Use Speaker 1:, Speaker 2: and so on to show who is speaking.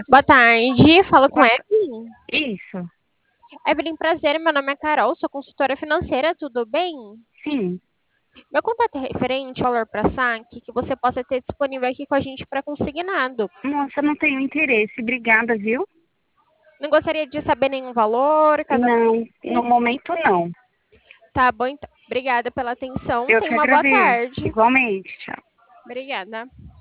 Speaker 1: Boa tarde, fala com
Speaker 2: Boa
Speaker 1: Evelyn.
Speaker 2: Isso,
Speaker 1: Evelyn, prazer, meu nome é Carol, sou consultora financeira, tudo bem?
Speaker 2: sim.
Speaker 1: Meu contato é referente ao valor para saque que você possa ter disponível aqui com a gente para consignado.
Speaker 2: Moça, não tenho interesse. Obrigada, viu?
Speaker 1: Não gostaria de saber nenhum valor, caso
Speaker 2: Não, no
Speaker 1: aconteça.
Speaker 2: momento não.
Speaker 1: Tá bom, então. Obrigada pela atenção,
Speaker 2: Eu
Speaker 1: tenha
Speaker 2: que
Speaker 1: uma boa
Speaker 2: agradeço.
Speaker 1: tarde.
Speaker 2: Igualmente, tchau.
Speaker 1: Obrigada.